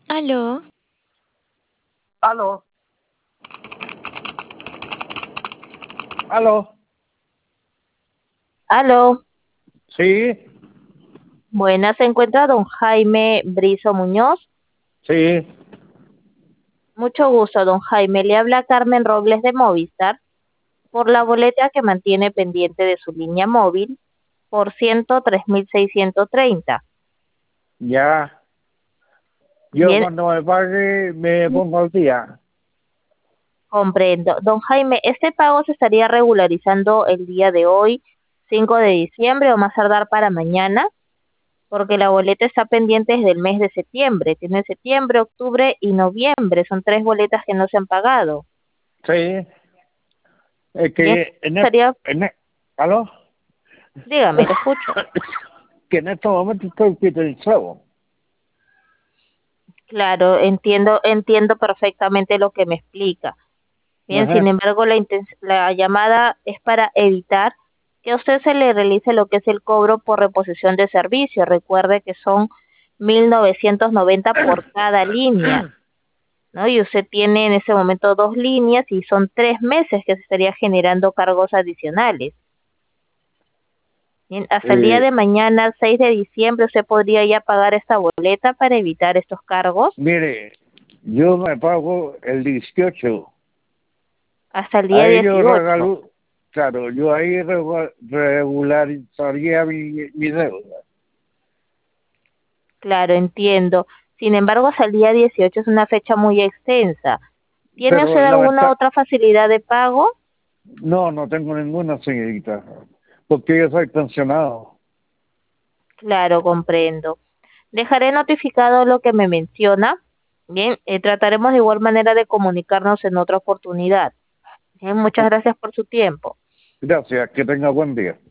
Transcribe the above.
Aló, Aló, aló, aló, sí, buenas, se encuentra don Jaime Brizo Muñoz. sí, Mucho gusto, don Jaime. Le habla Carmen Robles de Movistar por la boleta que mantiene pendiente de su línea móvil por 103.630. ya. Yo Bien, cuando me pague me pongo al día. comprendo. Don Jaime, este pago se estaría regularizando el día de hoy, 5 de diciembre o más tardar para mañana, porque la boleta está pendiente desde el mes de septiembre. Tiene septiembre, octubre y noviembre. Son 3 boletas que no se han pagado. Sí, es Bien, que sería, aló, dígame, lo escucho. que en estos momentos estoy hospitalizado. Claro, entiendo perfectamente lo que me explica. Bien, sin Ajá. embargo, la llamada es para evitar que a usted se le realice lo que es el cobro por reposición de servicio. Recuerde que son 1.990 por cada línea, ¿no? Y usted tiene en ese momento 2 líneas y son 3 meses que se estaría generando cargos adicionales. Bien, hasta el día Eh, de mañana, 6 de diciembre, usted podría ya pagar esta boleta para evitar estos cargos. Mire, yo me pago el 18. Hasta el día Ahí yo 18. regalo, claro, yo ahí regularizaría mi deuda. Claro, entiendo. Sin embargo, hasta el día 18 es una fecha muy extensa. ¿Tiene Pero usted la alguna ventaja, otra facilidad de pago? no, no tengo ninguna, señorita, porque yo soy pensionado. Claro, comprendo. Dejaré notificado lo que me menciona. Bien, trataremos de igual manera de comunicarnos en otra oportunidad. Bien, muchas gracias por su tiempo. Gracias, que tenga buen día.